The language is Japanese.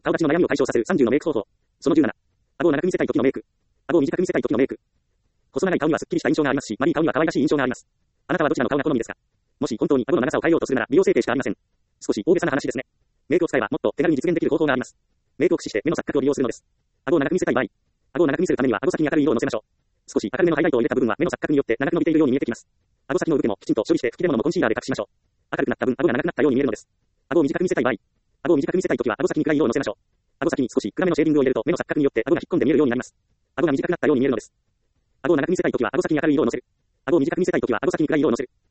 顔立ちの悩みを解消させる30のメイク方法。その17。顎を長く見せたい時のメイク。顎を短く見せたい時のメイク。細長い顔にはスッキリした印象がありますし、丸い顔には可愛らしい印象があります。あなたはどちらの顔が好みですか？もし本当に顎の長さを変えようとするなら美容整形しかありません。少し大げさな話ですね。メイクを使えばもっと手軽に実現できる方法があります。メイクを駆使して目の錯覚を利用するのです。顎を長く見せたい場合、顎を長く見せるためには顎先に明るい色をのせましょう。少し明るめのハイライトを入れた部分は目の錯覚によって長く伸びているように見えてきます。顎先の産毛もきちんと処理して吹き出物もコンシーラーで隠しましょう。明るくなった分顎が長くなったように見えるのです。顎を短く見せたい場合、顎を短く見せたいときは顎先に暗い色をのせましょう。顎先に少し暗めのシェーディングを入れると目の錯覚によって顎が引っ込んで見えるようになります。顎が短くなったように見えるのです。顎を長く見せたいときは顎先に明るい色をのせる。顎を短く見せたいときは顎先に暗い色をのせる。